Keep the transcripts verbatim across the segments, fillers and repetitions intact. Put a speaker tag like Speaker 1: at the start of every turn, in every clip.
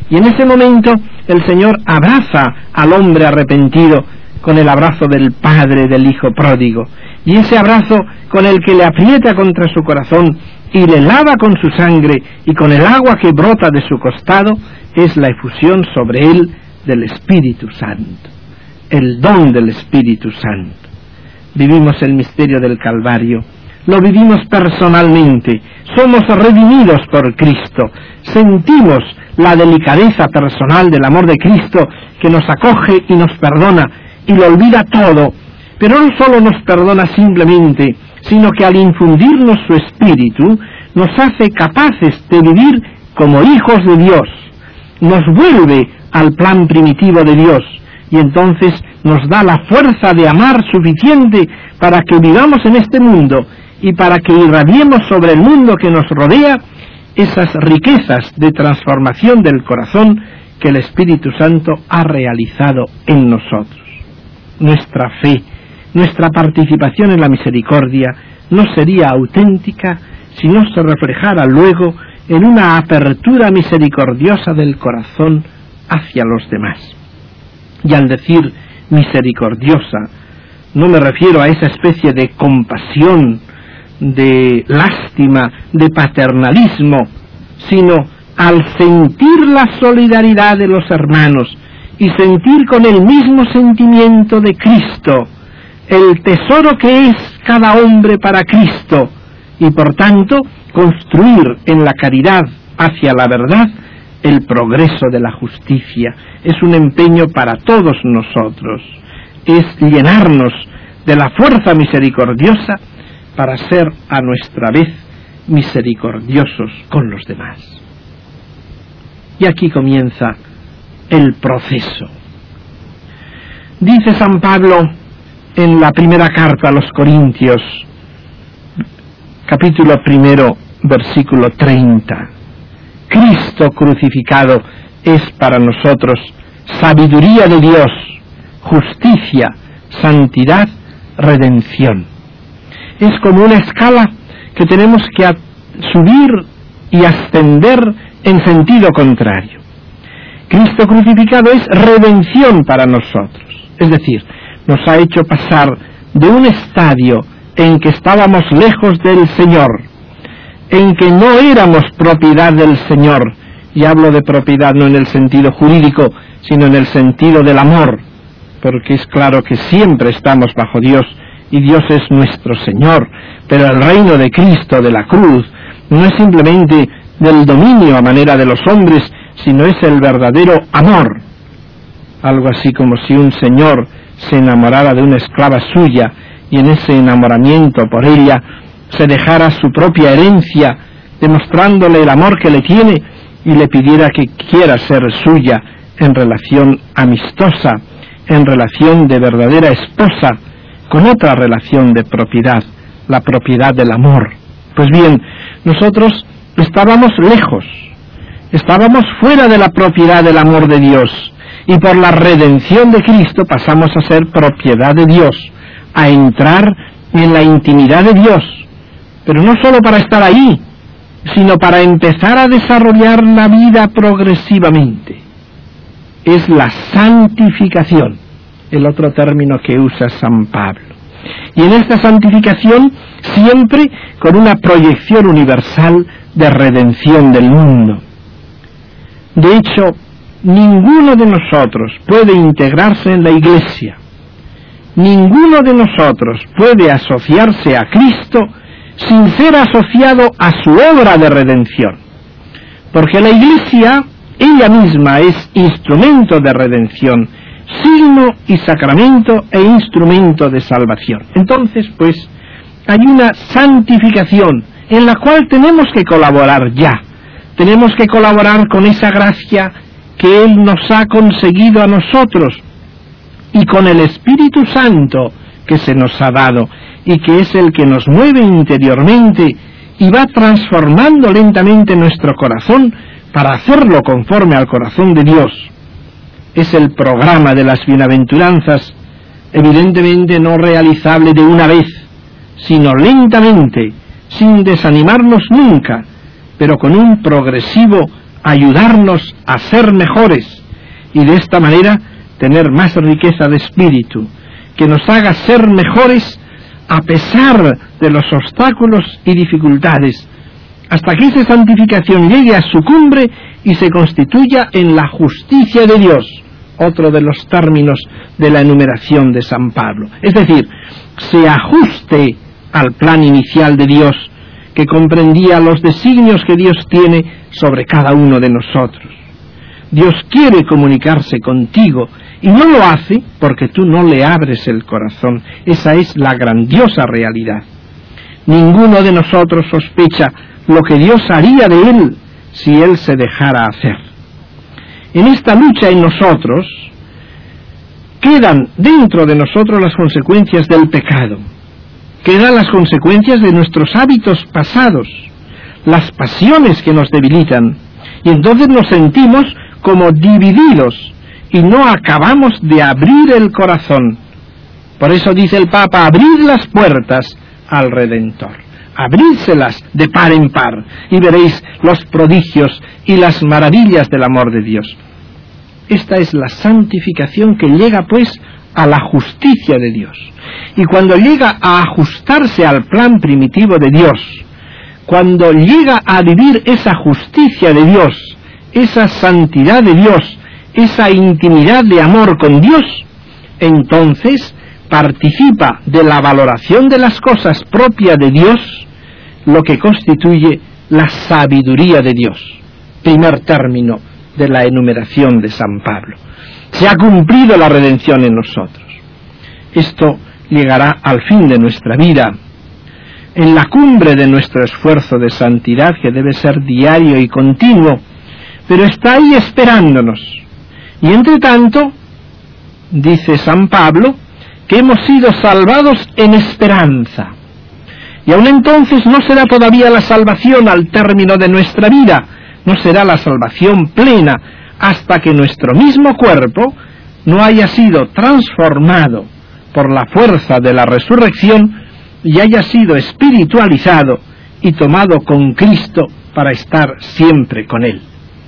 Speaker 1: Y en ese momento el Señor abraza al hombre arrepentido con el abrazo del padre del hijo pródigo, y ese abrazo con el que le aprieta contra su corazón y le lava con su sangre y con el agua que brota de su costado es la efusión sobre él del Espíritu Santo, el don del Espíritu Santo. Vivimos el misterio del Calvario, lo vivimos personalmente, somos redimidos por Cristo, sentimos la delicadeza personal del amor de Cristo que nos acoge y nos perdona y lo olvida todo, pero no solo nos perdona simplemente, sino que al infundirnos su Espíritu nos hace capaces de vivir como hijos de Dios, nos vuelve al plan primitivo de Dios y entonces nos da la fuerza de amar suficiente para que vivamos en este mundo y para que irradiemos sobre el mundo que nos rodea esas riquezas de transformación del corazón que el Espíritu Santo ha realizado en nosotros. Nuestra fe, nuestra participación en la misericordia no sería auténtica si no se reflejara luego en una apertura misericordiosa del corazón hacia los demás. Y al decir misericordiosa, no me refiero a esa especie de compasión, de lástima, de paternalismo, sino al sentir la solidaridad de los hermanos y sentir con el mismo sentimiento de Cristo el tesoro que es cada hombre para Cristo y por tanto construir en la caridad hacia la verdad el progreso de la justicia. Es un empeño para todos nosotros, es llenarnos de la fuerza misericordiosa para ser a nuestra vez misericordiosos con los demás. Y aquí comienza el proceso. Dice San Pablo en la primera carta a los Corintios, capítulo primero, versículo treinta, Cristo crucificado es para nosotros sabiduría de Dios, justicia, santidad, redención. Es como una escala que tenemos que subir y ascender en sentido contrario. Cristo crucificado es redención para nosotros, es decir, nos ha hecho pasar de un estadio en que estábamos lejos del Señor, en que no éramos propiedad del Señor, y hablo de propiedad no en el sentido jurídico, sino en el sentido del amor, porque es claro que siempre estamos bajo Dios, y Dios es nuestro Señor, pero el reino de Cristo, de la cruz, no es simplemente del dominio a manera de los hombres, sino es el verdadero amor. Algo así como si un señor se enamorara de una esclava suya, y en ese enamoramiento por ella se dejara su propia herencia, demostrándole el amor que le tiene, y le pidiera que quiera ser suya en relación amistosa, en relación de verdadera esposa, con otra relación de propiedad, la propiedad del amor. Pues bien, nosotros estábamos lejos, estábamos fuera de la propiedad del amor de Dios, y por la redención de Cristo pasamos a ser propiedad de Dios, a entrar en la intimidad de Dios, pero no solo para estar ahí, sino para empezar a desarrollar la vida progresivamente. Es la santificación, el otro término que usa San Pablo. Y en esta santificación siempre con una proyección universal de redención del mundo. De hecho, ninguno de nosotros puede integrarse en la Iglesia, ninguno de nosotros puede asociarse a Cristo sin ser asociado a su obra de redención, porque la Iglesia ella misma es instrumento de redención, signo y sacramento e instrumento de salvación. Entonces, pues, hay una santificación en la cual tenemos que colaborar ya, tenemos que colaborar con esa gracia que Él nos ha conseguido a nosotros y con el Espíritu Santo que se nos ha dado y que es el que nos mueve interiormente y va transformando lentamente nuestro corazón para hacerlo conforme al corazón de Dios. Es el programa de las bienaventuranzas, evidentemente no realizable de una vez, sino lentamente, sin desanimarnos nunca, pero con un progresivo ayudarnos a ser mejores y de esta manera tener más riqueza de espíritu, que nos haga ser mejores a pesar de los obstáculos y dificultades, hasta que esa santificación llegue a su cumbre y se constituya en la justicia de Dios, otro de los términos de la enumeración de San Pablo. Es decir, se ajuste al plan inicial de Dios, que comprendía los designios que Dios tiene sobre cada uno de nosotros. Dios quiere comunicarse contigo y no lo hace porque tú no le abres el corazón. Esa es la grandiosa realidad. Ninguno de nosotros sospecha lo que Dios haría de él si él se dejara hacer. En esta lucha en nosotros quedan dentro de nosotros las consecuencias del pecado, quedan las consecuencias de nuestros hábitos pasados, las pasiones que nos debilitan, y entonces nos sentimos como divididos y no acabamos de abrir el corazón. Por eso dice el Papa, abrid las puertas al Redentor, abrídselas de par en par y veréis los prodigios y las maravillas del amor de Dios. Esta es la santificación que llega pues a la justicia de Dios. Y cuando llega a ajustarse al plan primitivo de Dios, cuando llega a vivir esa justicia de Dios, esa santidad de Dios, esa intimidad de amor con Dios, entonces participa de la valoración de las cosas propias de Dios, lo que constituye la sabiduría de Dios. Primer término de la enumeración de San Pablo. Se ha cumplido la redención en nosotros. Esto llegará al fin de nuestra vida, en la cumbre de nuestro esfuerzo de santidad, que debe ser diario y continuo, pero está ahí esperándonos. Y entre tanto, dice San Pablo, que hemos sido salvados en esperanza. Y aun entonces no será todavía la salvación al término de nuestra vida, no será la salvación plena hasta que nuestro mismo cuerpo no haya sido transformado por la fuerza de la resurrección y haya sido espiritualizado y tomado con Cristo para estar siempre con Él.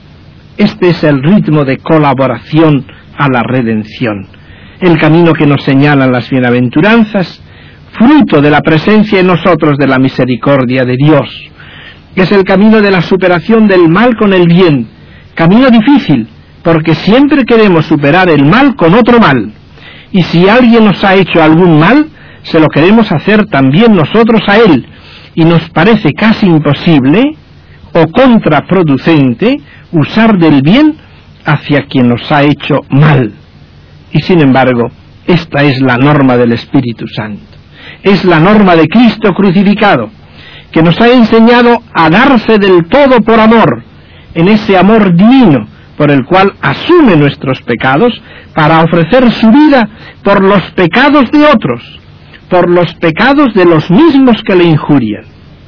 Speaker 1: Este es el ritmo de colaboración a la redención, el camino que nos señalan las bienaventuranzas, fruto de la presencia en nosotros de la misericordia de Dios. Es el camino de la superación del mal con el bien, camino difícil, porque siempre queremos superar el mal con otro mal, y si alguien nos ha hecho algún mal, se lo queremos hacer también nosotros a él, y nos parece casi imposible o contraproducente usar del bien hacia quien nos ha hecho mal. Y sin embargo, esta es la norma del Espíritu Santo, es la norma de Cristo crucificado, que nos ha enseñado a darse del todo por amor, en ese amor divino por el cual asume nuestros pecados para ofrecer su vida por los pecados de otros, por los pecados de los mismos que le injurian.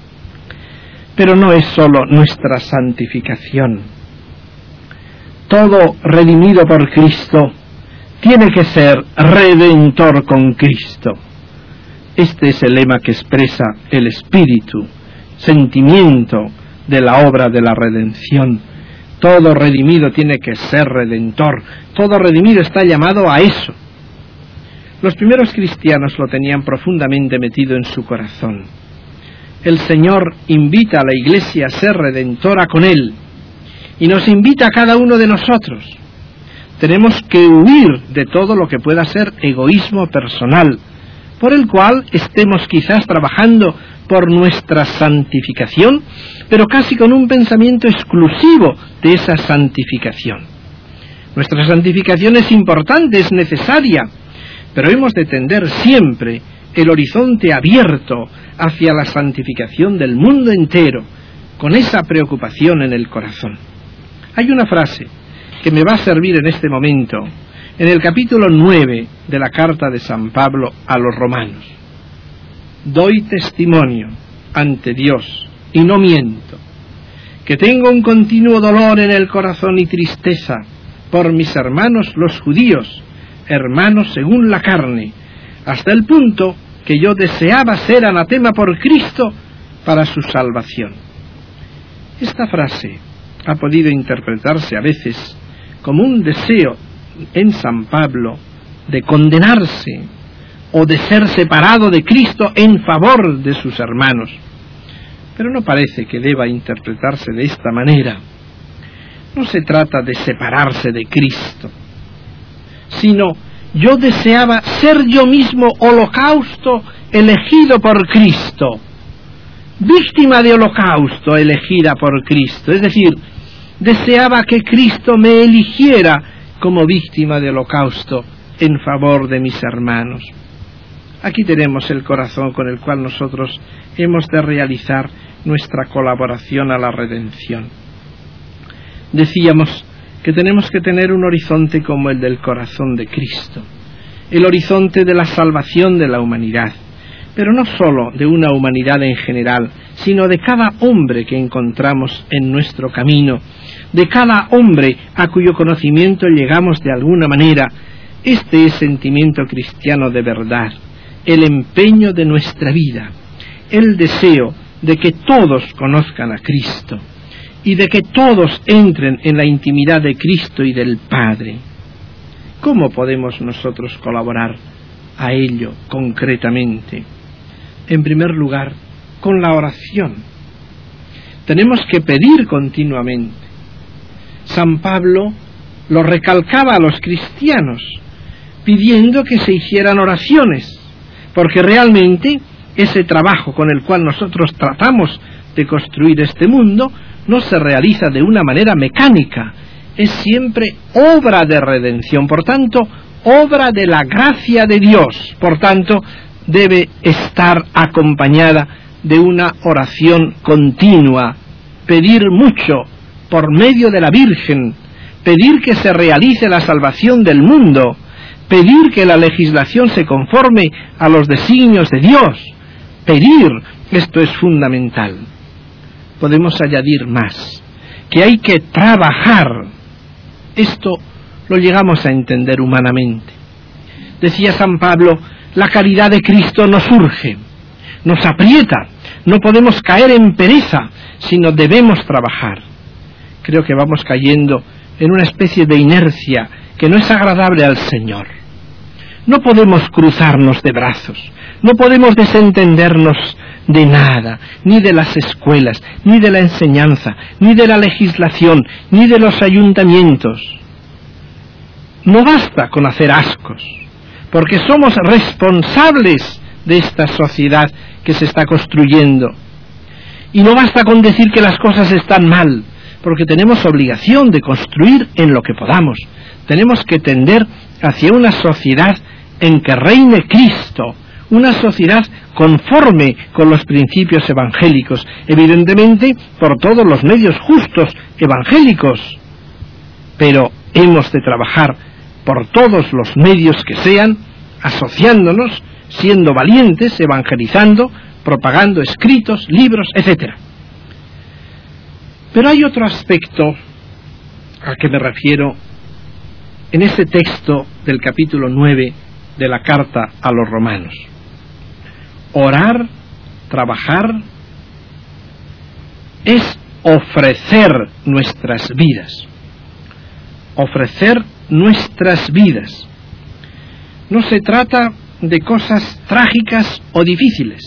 Speaker 1: Pero no es sólo nuestra santificación. Todo redimido por Cristo tiene que ser redentor con Cristo. Este es el lema que expresa el espíritu, sentimiento de la obra de la redención. Todo redimido tiene que ser redentor. Todo redimido está llamado a eso. Los primeros cristianos lo tenían profundamente metido en su corazón. El Señor invita a la Iglesia a ser redentora con Él, y nos invita a cada uno de nosotros. Tenemos que huir de todo lo que pueda ser egoísmo personal, por el cual estemos quizás trabajando por nuestra santificación, pero casi con un pensamiento exclusivo de esa santificación. Nuestra santificación es importante, es necesaria, pero hemos de tender siempre el horizonte abierto hacia la santificación del mundo entero, con esa preocupación en el corazón. Hay una frase que me va a servir en este momento, en el capítulo nueve de la carta de San Pablo a los romanos. Doy testimonio ante Dios, y no miento, que tengo un continuo dolor en el corazón y tristeza por mis hermanos los judíos, hermanos según la carne, hasta el punto que yo deseaba ser anatema por Cristo para su salvación. Esta frase ha podido interpretarse a veces como un deseo en San Pablo de condenarse o de ser separado de Cristo en favor de sus hermanos. Pero no parece que deba interpretarse de esta manera. No se trata de separarse de Cristo, sino yo deseaba ser yo mismo holocausto elegido por Cristo, víctima de holocausto elegida por Cristo, es decir, deseaba que Cristo me eligiera como víctima de holocausto en favor de mis hermanos. Aquí tenemos el corazón con el cual nosotros hemos de realizar nuestra colaboración a la redención. Decíamos que tenemos que tener un horizonte como el del corazón de Cristo, el horizonte de la salvación de la humanidad, pero no sólo de una humanidad en general, sino de cada hombre que encontramos en nuestro camino, de cada hombre a cuyo conocimiento llegamos de alguna manera. Este es sentimiento cristiano de verdad, el empeño de nuestra vida, el deseo de que todos conozcan a Cristo y de que todos entren en la intimidad de Cristo y del Padre. ¿Cómo podemos nosotros colaborar a ello concretamente? En primer lugar, con la oración. Tenemos que pedir continuamente. San Pablo lo recalcaba a los cristianos, pidiendo que se hicieran oraciones, porque realmente ese trabajo con el cual nosotros tratamos de construir este mundo no se realiza de una manera mecánica, es siempre obra de redención, por tanto, obra de la gracia de Dios, por tanto, debe estar acompañada de una oración continua, pedir mucho por medio de la Virgen, pedir que se realice la salvación del mundo, pedir que la legislación se conforme a los designios de Dios, pedir, esto es fundamental. Podemos añadir más, que hay que trabajar. Esto lo llegamos a entender humanamente. Decía San Pablo, la caridad de Cristo nos urge, nos aprieta, no podemos caer en pereza, sino debemos trabajar. Creo que vamos cayendo en una especie de inercia que no es agradable al Señor. No podemos cruzarnos de brazos, no podemos desentendernos de nada, ni de las escuelas, ni de la enseñanza, ni de la legislación, ni de los ayuntamientos. No basta con hacer ascos, porque somos responsables de esta sociedad que se está construyendo. Y no basta con decir que las cosas están mal, porque tenemos obligación de construir en lo que podamos. Tenemos que tender hacia una sociedad en que reine Cristo, una sociedad conforme con los principios evangélicos, evidentemente por todos los medios justos evangélicos, pero hemos de trabajar por todos los medios que sean, asociándonos, siendo valientes, evangelizando, propagando escritos, libros, etcétera. Pero hay otro aspecto al que me refiero en este texto del capítulo nueve de la carta a los romanos. Orar, trabajar, es ofrecer nuestras vidas. Ofrecer nuestras vidas. No se trata de cosas trágicas o difíciles.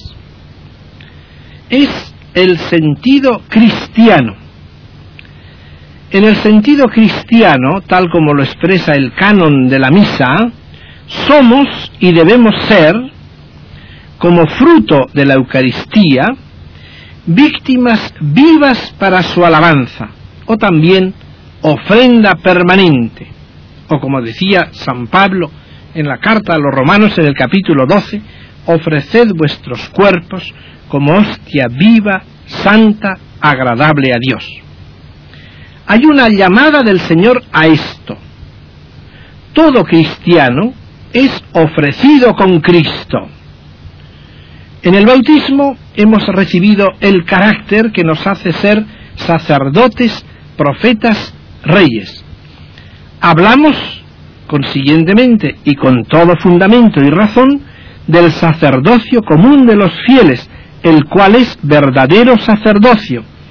Speaker 1: Es el sentido cristiano. En el sentido cristiano, tal como lo expresa el canon de la misa, somos y debemos ser, como fruto de la Eucaristía, víctimas vivas para su alabanza, o también ofrenda permanente, o como decía San Pablo en la carta a los romanos en el capítulo doce, ofreced vuestros cuerpos como hostia viva, santa, agradable a Dios. Hay una llamada del Señor a esto. Todo cristiano es ofrecido con Cristo. En el bautismo hemos recibido el carácter que nos hace ser sacerdotes, profetas, reyes. Hablamos, consiguientemente y con todo fundamento y razón, del sacerdocio común de los fieles, el cual es verdadero sacerdocio,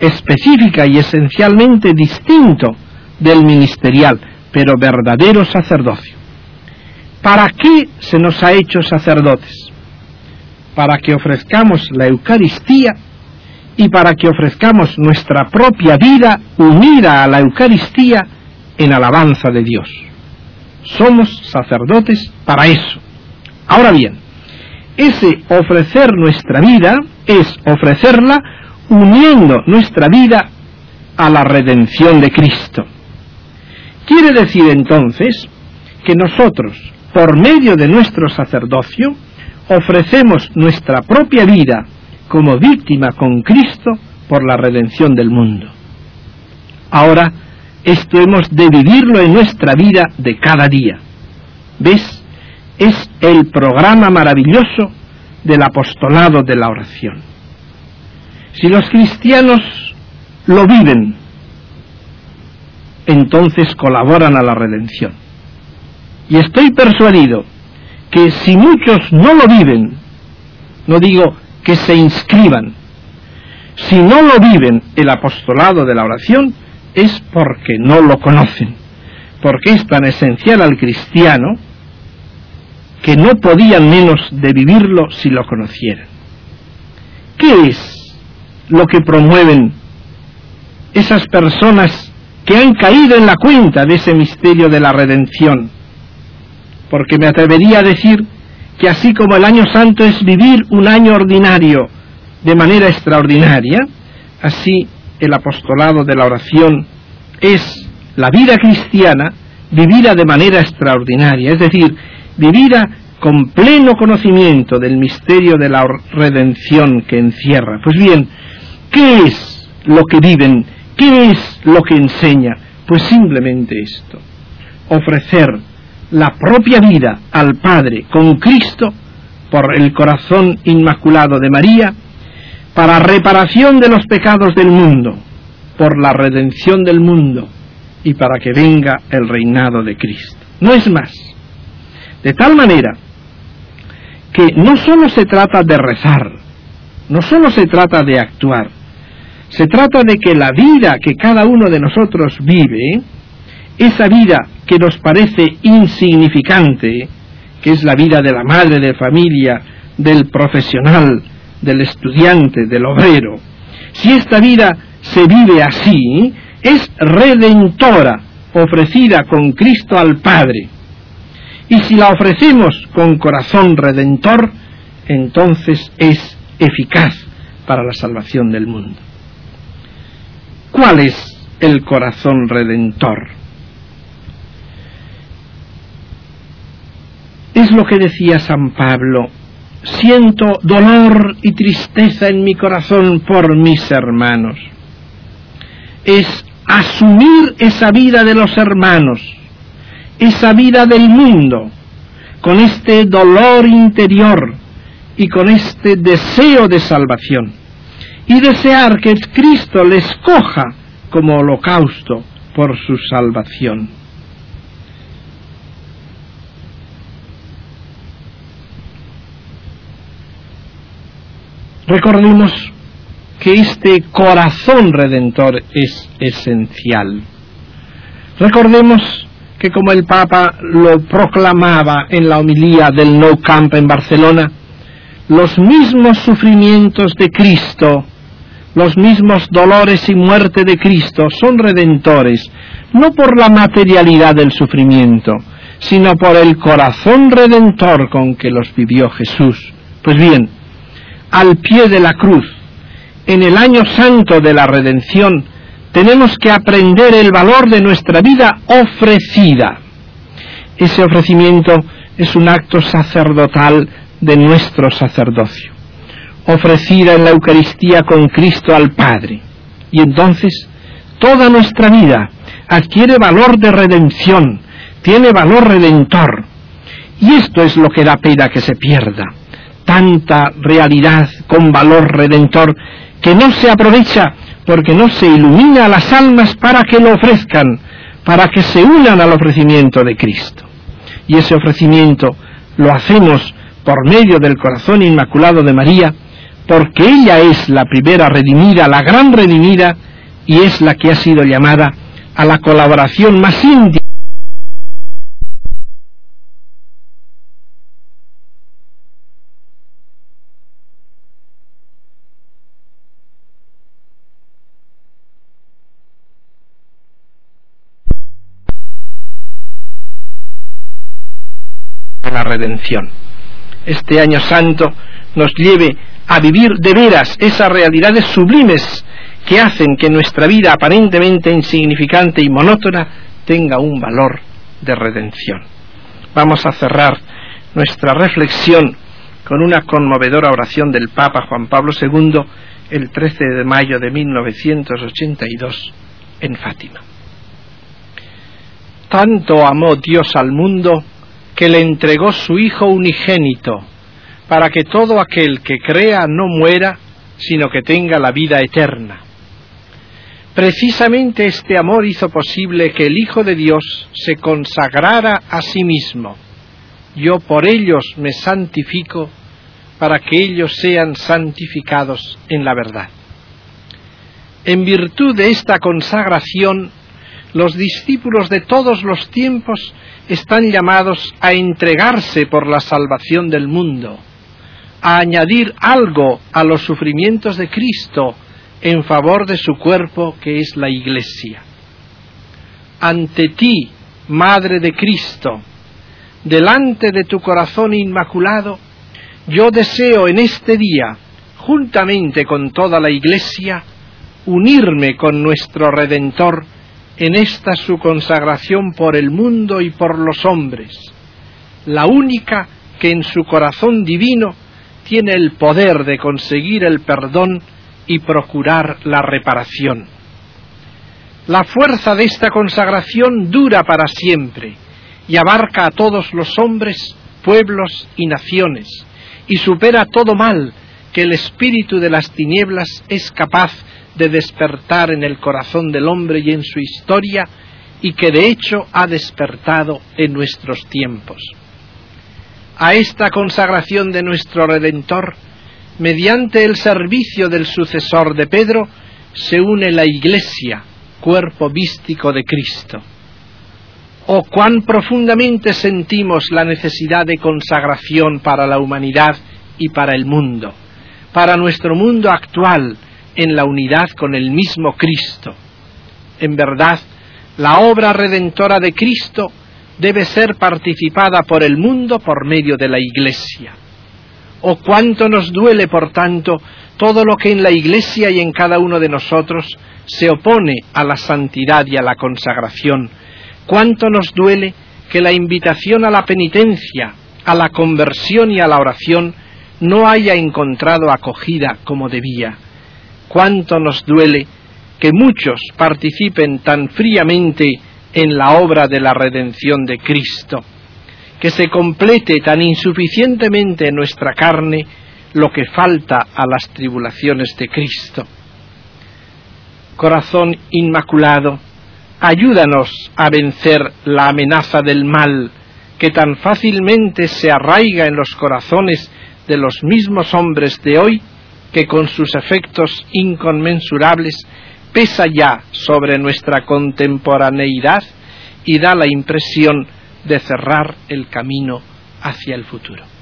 Speaker 1: específica y esencialmente distinto del ministerial, pero verdadero sacerdocio. ¿Para qué se nos ha hecho sacerdotes? Para que ofrezcamos la Eucaristía y para que ofrezcamos nuestra propia vida unida a la Eucaristía en alabanza de Dios. Somos sacerdotes para eso. Ahora bien, ese ofrecer nuestra vida es ofrecerla uniendo nuestra vida a la redención de Cristo. Quiere decir entonces que nosotros, por medio de nuestro sacerdocio, ofrecemos nuestra propia vida como víctima con Cristo por la redención del mundo. Ahora, esto hemos de vivirlo en nuestra vida de cada día. ¿Ves? Es el programa maravilloso del apostolado de la oración. Si los cristianos lo viven, entonces colaboran a la redención. Y estoy persuadido que si muchos no lo viven, no digo que se inscriban, si no lo viven el apostolado de la oración, es porque no lo conocen, porque es tan esencial al cristiano que no podían menos de vivirlo si lo conocieran. ¿Qué es lo que promueven esas personas que han caído en la cuenta de ese misterio de la redención? Porque me atrevería a decir que así como el año santo es vivir un año ordinario de manera extraordinaria, así el apostolado de la oración es la vida cristiana vivida de manera extraordinaria, es decir, vivida con pleno conocimiento del misterio de la redención que encierra. Pues bien, ¿qué es lo que viven? ¿Qué es lo que enseña? Pues simplemente esto: ofrecer la propia vida al Padre con Cristo por el corazón inmaculado de María, para reparación de los pecados del mundo, por la redención del mundo y para que venga el reinado de Cristo. No es más. De tal manera que no solo se trata de rezar, no solo se trata de actuar, se trata de que la vida que cada uno de nosotros vive, esa vida que nos parece insignificante, que es la vida de la madre de familia, del profesional, del estudiante, del obrero, si esta vida se vive así, es redentora, ofrecida con Cristo al Padre. Y si la ofrecemos con corazón redentor, entonces es eficaz para la salvación del mundo. ¿Cuál es el corazón redentor? Es lo que decía San Pablo: siento dolor y tristeza en mi corazón por mis hermanos. Es asumir esa vida de los hermanos, esa vida del mundo, con este dolor interior y con este deseo de salvación, y desear que Cristo les coja como holocausto por su salvación. Recordemos que este corazón redentor es esencial. Recordemos que, como el Papa lo proclamaba en la homilía del Nou Camp en Barcelona, los mismos sufrimientos de Cristo, los mismos dolores y muerte de Cristo son redentores, no por la materialidad del sufrimiento, sino por el corazón redentor con que los vivió Jesús. Pues bien, al pie de la cruz, en el año santo de la redención, tenemos que aprender el valor de nuestra vida ofrecida. Ese ofrecimiento es un acto sacerdotal de nuestro sacerdocio, ofrecida en la Eucaristía con Cristo al Padre. Y entonces toda nuestra vida adquiere valor de redención, tiene valor redentor. Y esto es lo que da pena que se pierda, tanta realidad con valor redentor que no se aprovecha porque no se ilumina a las almas para que lo ofrezcan, para que se unan al ofrecimiento de Cristo. Y ese ofrecimiento lo hacemos por medio del corazón inmaculado de María, porque ella es la primera redimida, la gran redimida, y es la que ha sido llamada a la colaboración más íntima de la redención. Este año santo nos lleve a vivir de veras esas realidades sublimes que hacen que nuestra vida aparentemente insignificante y monótona tenga un valor de redención. Vamos a cerrar nuestra reflexión con una conmovedora oración del Papa Juan Pablo segundo el trece de mayo de mil novecientos ochenta y dos en Fátima. Tanto amó Dios al mundo que le entregó su Hijo unigénito, para que todo aquel que crea no muera, sino que tenga la vida eterna. Precisamente este amor hizo posible que el Hijo de Dios se consagrara a sí mismo. Yo por ellos me santifico, para que ellos sean santificados en la verdad. En virtud de esta consagración, los discípulos de todos los tiempos están llamados a entregarse por la salvación del mundo, a añadir algo a los sufrimientos de Cristo en favor de su cuerpo, que es la Iglesia. Ante ti, Madre de Cristo, delante de tu corazón inmaculado, yo deseo en este día, juntamente con toda la Iglesia, unirme con nuestro Redentor en esta su consagración por el mundo y por los hombres, la única que en su corazón divino tiene el poder de conseguir el perdón y procurar la reparación. La fuerza de esta consagración dura para siempre y abarca a todos los hombres, pueblos y naciones, y supera todo mal que el espíritu de las tinieblas es capaz de despertar en el corazón del hombre y en su historia, y que de hecho ha despertado en nuestros tiempos. A esta consagración de nuestro Redentor, mediante el servicio del sucesor de Pedro, se une la Iglesia, cuerpo místico de Cristo. Oh, cuán profundamente sentimos la necesidad de consagración para la humanidad y para el mundo, para nuestro mundo actual, en la unidad con el mismo Cristo. En verdad, la obra redentora de Cristo debe ser participada por el mundo por medio de la Iglesia. Oh, cuánto nos duele, por tanto, todo lo que en la Iglesia y en cada uno de nosotros se opone a la santidad y a la consagración. Cuánto nos duele que la invitación a la penitencia, a la conversión y a la oración no haya encontrado acogida como debía. Cuánto nos duele que muchos participen tan fríamente en la obra de la redención de Cristo, que se complete tan insuficientemente en nuestra carne lo que falta a las tribulaciones de Cristo. Corazón inmaculado, ayúdanos a vencer la amenaza del mal que tan fácilmente se arraiga en los corazones de los mismos hombres de hoy, que con sus efectos inconmensurables pesa ya sobre nuestra contemporaneidad y da la impresión de cerrar el camino hacia el futuro.